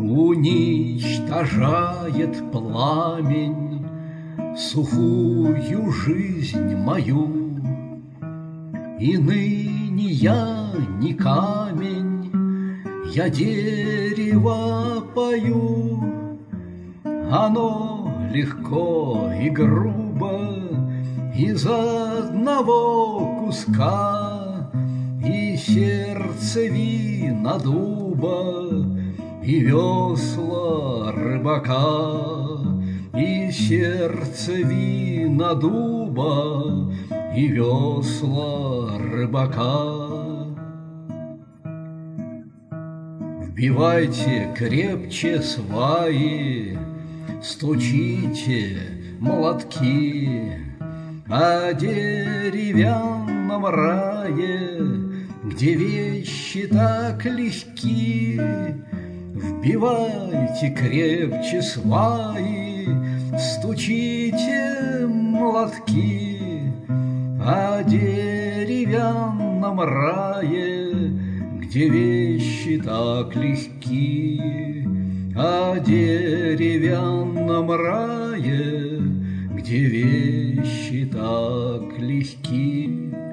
Уничтожает пламень сухую жизнь мою. И ныне я не камень, я дерево пою. Оно легко и грубо из одного куска, и сердцевина дуба, и весла рыбака, и сердцевина дуба, и весла рыбака. Вбивайте крепче сваи, стучите молотки, о деревянном рае, где вещи так легки. Вбивайте крепче сваи, стучите молотки, о деревянном рае, где вещи так легки. О деревянном рае, где вещи так легки.